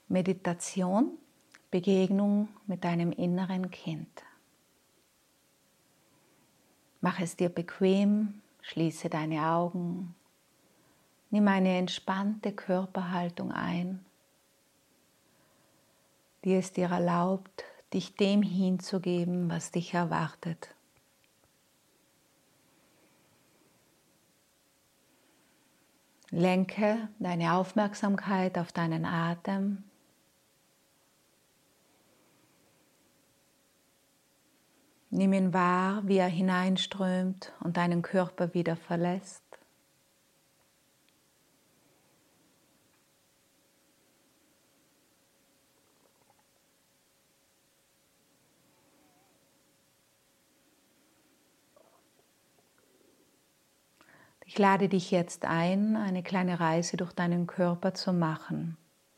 Meditation, Begegnung mit deinem inneren Kind. Mach es dir bequem, schließe deine Augen, nimm eine entspannte Körperhaltung ein, die es dir erlaubt, dich dem hinzugeben, was dich erwartet. Lenke deine Aufmerksamkeit auf deinen Atem. Nimm ihn wahr, wie er hineinströmt und deinen Körper wieder verlässt. Ich lade dich jetzt ein, eine kleine Reise durch deinen Körper zu machen.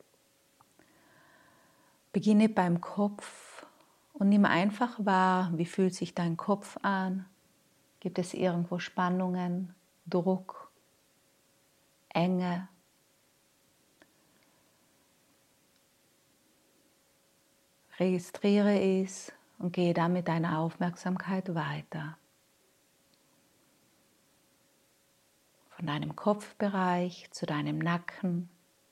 Beginne beim Kopf und nimm einfach wahr, wie fühlt sich dein Kopf an? Gibt es irgendwo Spannungen, Druck, Enge? Registriere es und gehe dann mit deiner Aufmerksamkeit weiter. Von deinem Kopfbereich zu deinem Nacken.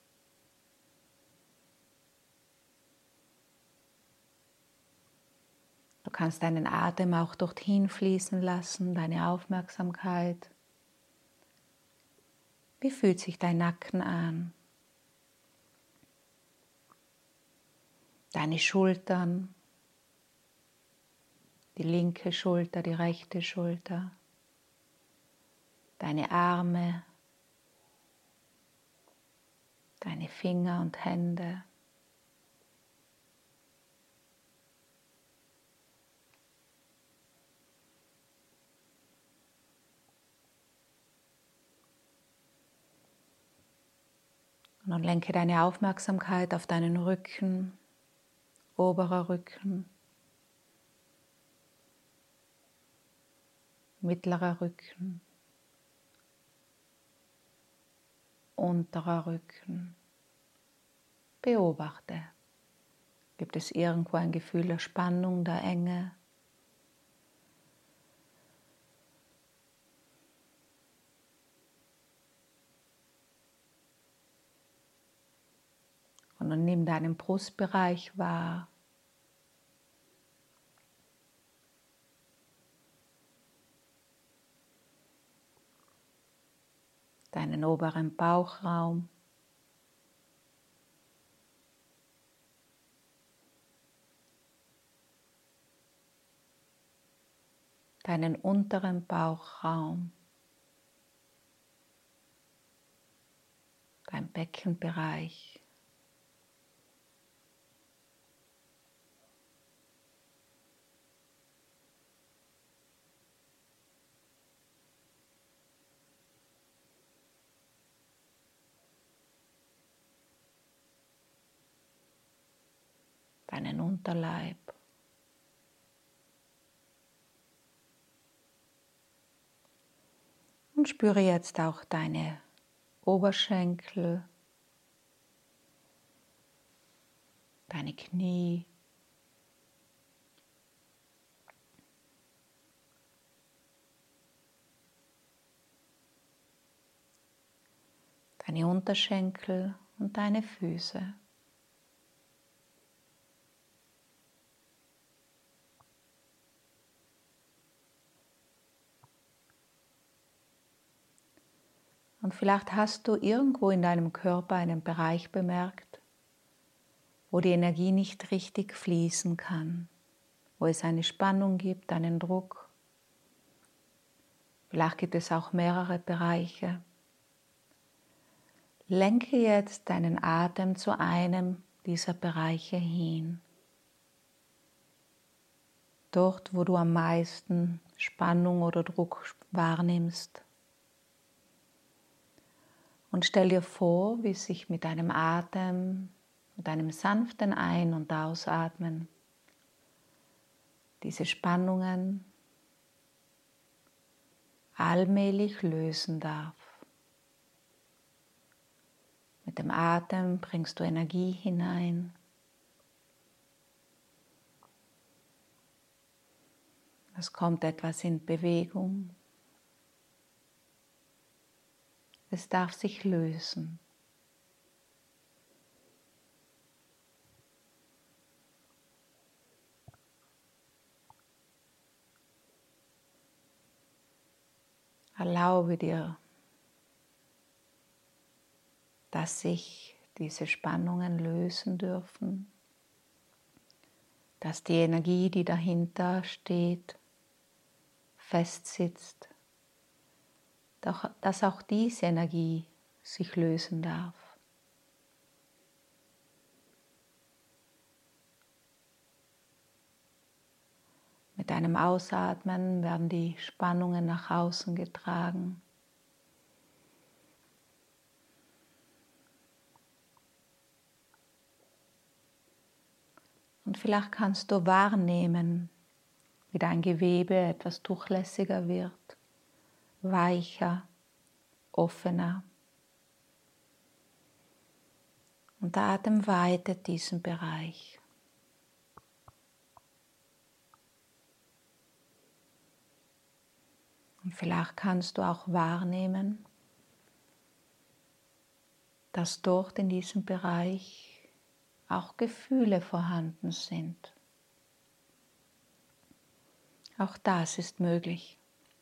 Du kannst deinen Atem auch dorthin fließen lassen, deine Aufmerksamkeit. Wie fühlt sich dein Nacken an? Deine Schultern, die linke Schulter, die rechte Schulter, deine Arme, deine Finger und Hände. Und nun lenke deine Aufmerksamkeit auf deinen Rücken, oberer Rücken, mittlerer Rücken, unterer Rücken. Beobachte. Gibt es irgendwo ein Gefühl der Spannung, der Enge? Und dann nimm deinen Brustbereich wahr. Deinen oberen Bauchraum. Deinen unteren Bauchraum. Dein Beckenbereich. Deinen Unterleib. Und spüre jetzt auch deine Oberschenkel, deine Knie, deine Unterschenkel und deine Füße. Und vielleicht hast du irgendwo in deinem Körper einen Bereich bemerkt, wo die Energie nicht richtig fließen kann, wo es eine Spannung gibt, einen Druck. Vielleicht gibt es auch mehrere Bereiche. Lenke jetzt deinen Atem zu einem dieser Bereiche hin. Dort, wo du am meisten Spannung oder Druck wahrnimmst. Und stell dir vor, wie sich mit deinem Atem, mit einem sanften Ein- und Ausatmen diese Spannungen allmählich lösen darf. Mit dem Atem bringst du Energie hinein. Es kommt etwas in Bewegung. Es darf sich lösen. Erlaube dir, dass sich diese Spannungen lösen dürfen, dass die Energie, die dahinter steht, festsitzt, dass auch diese Energie sich lösen darf. Mit einem Ausatmen werden die Spannungen nach außen getragen. Und vielleicht kannst du wahrnehmen, wie dein Gewebe etwas durchlässiger wird, weicher, offener. Und der Atem weitet diesen Bereich. Und vielleicht kannst du auch wahrnehmen, dass dort in diesem Bereich auch Gefühle vorhanden sind. Auch das ist möglich.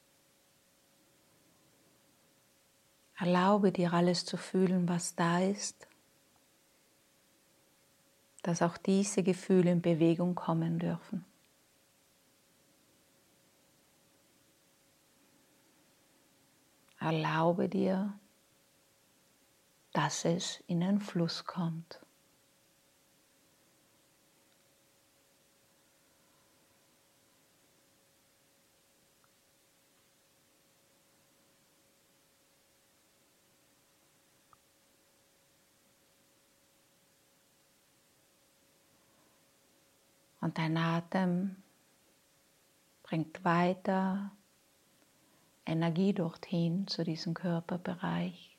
Erlaube dir alles zu fühlen, was da ist, dass auch diese Gefühle in Bewegung kommen dürfen. Erlaube dir, dass es in einen Fluss kommt. Und dein Atem bringt weiter Energie dorthin zu diesem Körperbereich.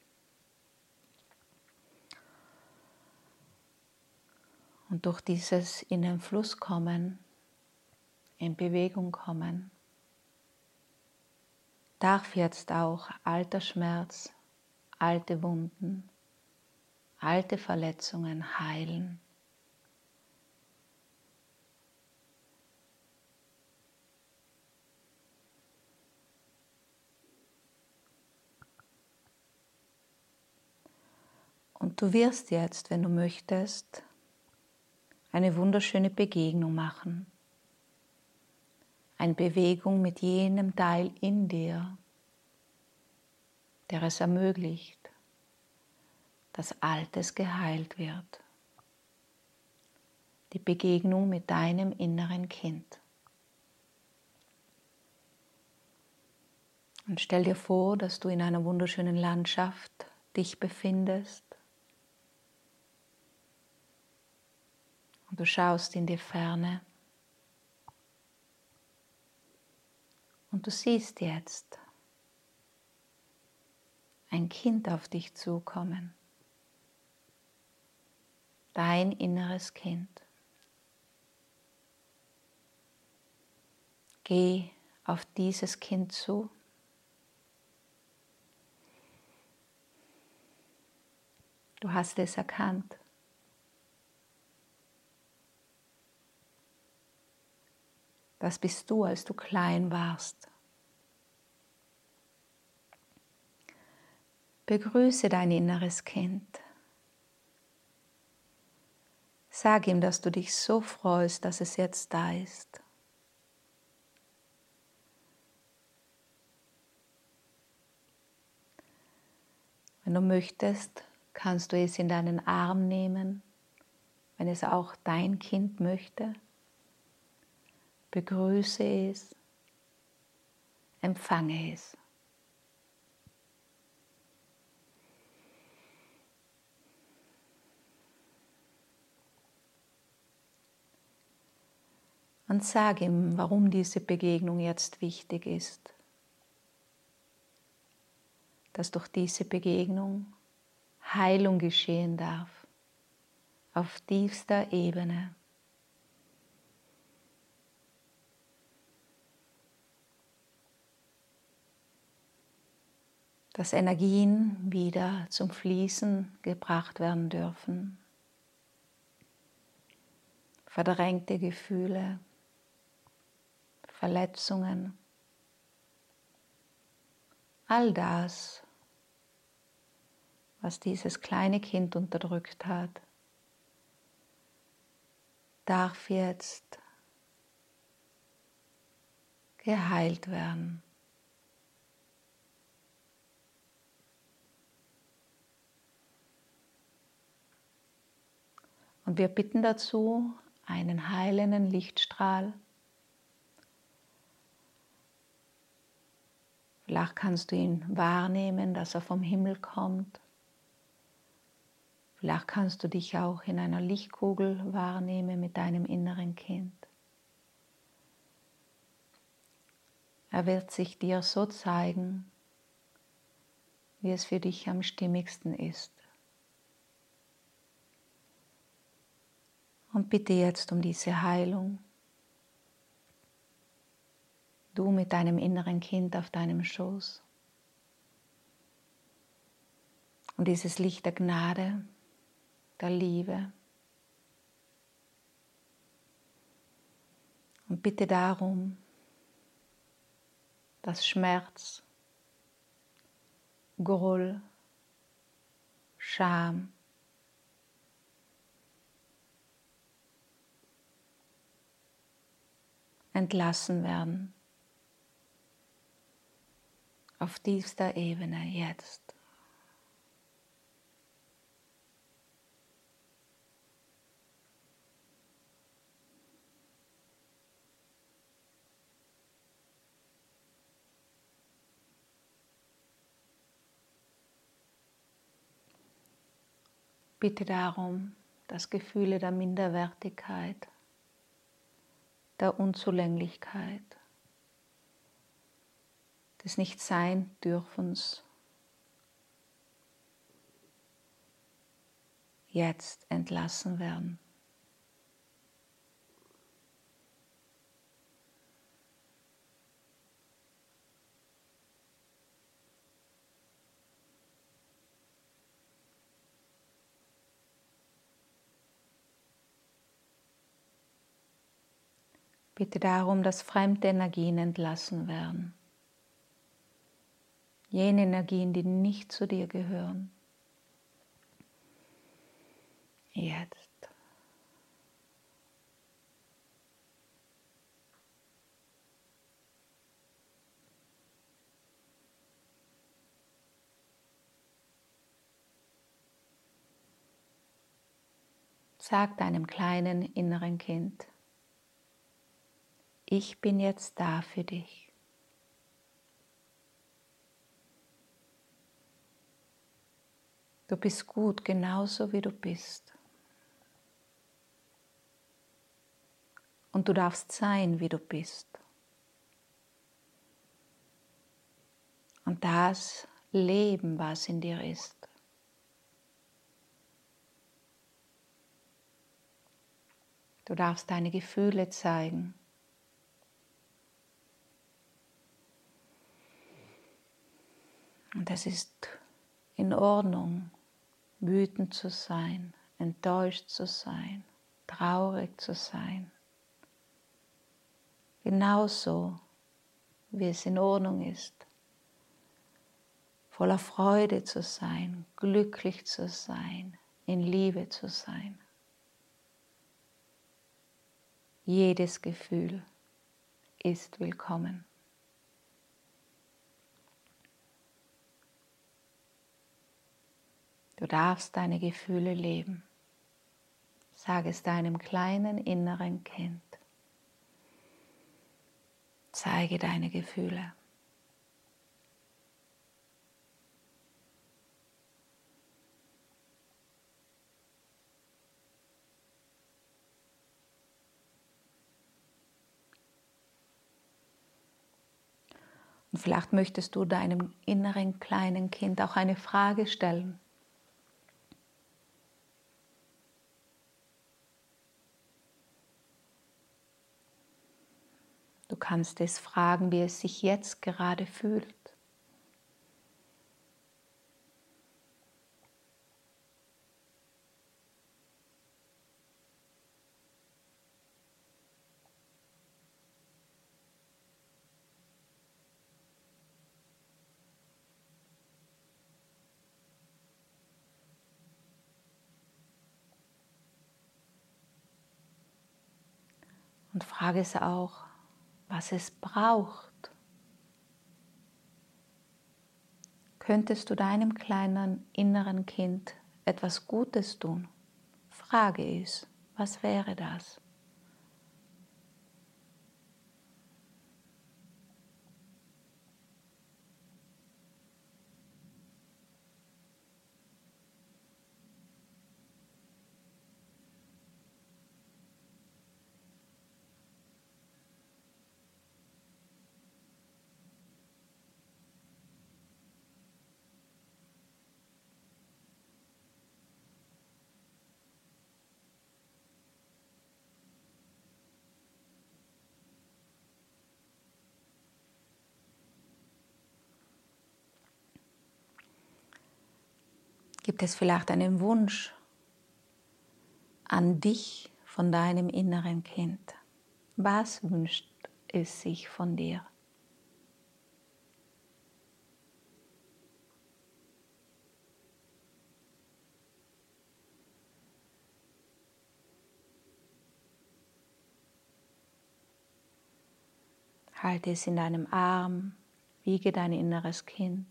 Und durch dieses in den Fluss kommen, in Bewegung kommen, darf jetzt auch alter Schmerz, alte Wunden, alte Verletzungen heilen. Und du wirst jetzt, wenn du möchtest, eine wunderschöne Begegnung machen. Eine Bewegung mit jenem Teil in dir, der es ermöglicht, dass Altes geheilt wird. Die Begegnung mit deinem inneren Kind. Und stell dir vor, dass du in einer wunderschönen Landschaft dich befindest. Und du schaust in die Ferne. Und du siehst jetzt ein Kind auf dich zukommen. Dein inneres Kind. Geh auf dieses Kind zu. Du hast es erkannt. Das bist du, als du klein warst. Begrüße dein inneres Kind. Sag ihm, dass du dich so freust, dass es jetzt da ist. Wenn du möchtest, kannst du es in deinen Arm nehmen, wenn es auch dein Kind möchte. Begrüße es, empfange es. Und sag ihm, warum diese Begegnung jetzt wichtig ist. Dass durch diese Begegnung Heilung geschehen darf, auf tiefster Ebene. Dass Energien wieder zum Fließen gebracht werden dürfen. Verdrängte Gefühle, Verletzungen, all das, was dieses kleine Kind unterdrückt hat, darf jetzt geheilt werden. Und wir bitten dazu einen heilenden Lichtstrahl. Vielleicht kannst du ihn wahrnehmen, dass er vom Himmel kommt. Vielleicht kannst du dich auch in einer Lichtkugel wahrnehmen mit deinem inneren Kind. Er wird sich dir so zeigen, wie es für dich am stimmigsten ist. Und bitte jetzt um diese Heilung. Du mit deinem inneren Kind auf deinem Schoß. Und dieses Licht der Gnade, der Liebe. Und bitte darum, dass Schmerz, Groll, Scham, entlassen werden. Auf tiefster Ebene jetzt. Bitte darum, dass Gefühle der Minderwertigkeit, der Unzulänglichkeit, des Nicht-Sein-Dürfens jetzt entlassen werden. Bitte darum, dass fremde Energien entlassen werden. Jene Energien, die nicht zu dir gehören. Jetzt. Sag deinem kleinen inneren Kind, ich bin jetzt da für dich. Du bist gut, genauso wie du bist. Und du darfst sein, wie du bist. Und das leben, was in dir ist. Du darfst deine Gefühle zeigen. Und es ist in Ordnung, wütend zu sein, enttäuscht zu sein, traurig zu sein. Genauso, wie es in Ordnung ist, voller Freude zu sein, glücklich zu sein, in Liebe zu sein. Jedes Gefühl ist willkommen. Du darfst deine Gefühle leben. Sag es deinem kleinen inneren Kind. Zeige deine Gefühle. Und vielleicht möchtest du deinem inneren kleinen Kind auch eine Frage stellen. Du kannst es fragen, wie es sich jetzt gerade fühlt. Und frage es auch, was es braucht. Könntest du deinem kleinen inneren Kind etwas Gutes tun? Frage es, was wäre das? Gibt es vielleicht einen Wunsch an dich von deinem inneren Kind? Was wünscht es sich von dir? Halte es in deinem Arm, wiege dein inneres Kind.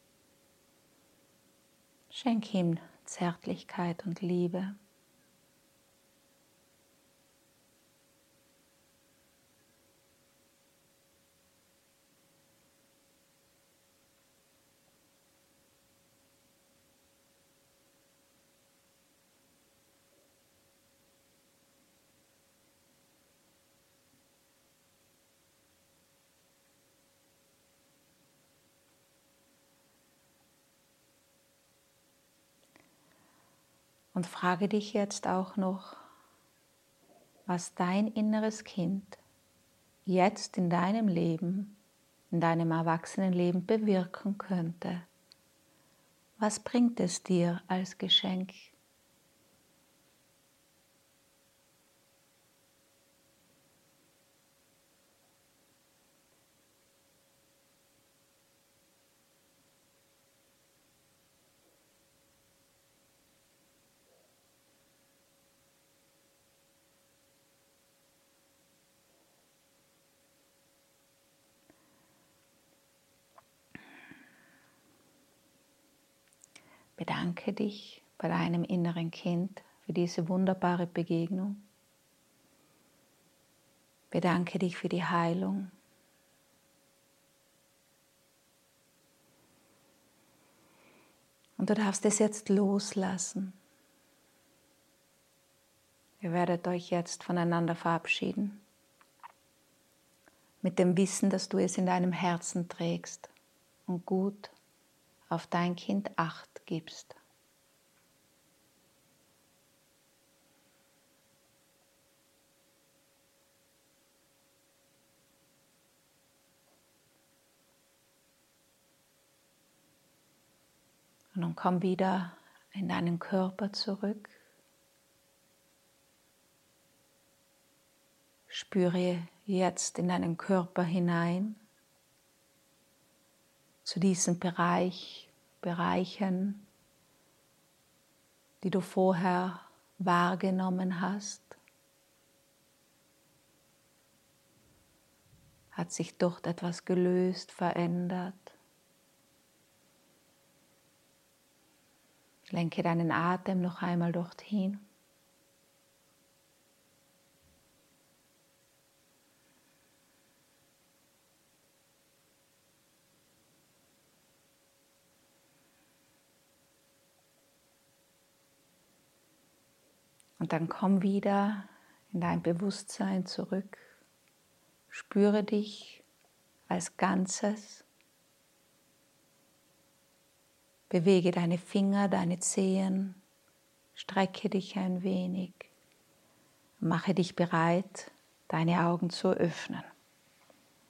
Schenk ihm Zärtlichkeit und Liebe. Und frage dich jetzt auch noch, was dein inneres Kind jetzt in deinem Leben, in deinem Erwachsenenleben bewirken könnte. Was bringt es dir als Geschenk? Bedanke dich bei deinem inneren Kind für diese wunderbare Begegnung. Bedanke dich für die Heilung. Und du darfst es jetzt loslassen. Ihr werdet euch jetzt voneinander verabschieden. Mit dem Wissen, dass du es in deinem Herzen trägst und gut auf dein Kind Acht gibst. Und nun komm wieder in deinen Körper zurück. Spüre jetzt in deinen Körper hinein, zu diesen Bereichen, die du vorher wahrgenommen hast. Hat sich dort etwas gelöst, verändert? Lenke deinen Atem noch einmal dorthin. Und dann komm wieder in dein Bewusstsein zurück. Spüre dich als Ganzes. Bewege deine Finger, deine Zehen. Strecke dich ein wenig. Mache dich bereit, deine Augen zu öffnen.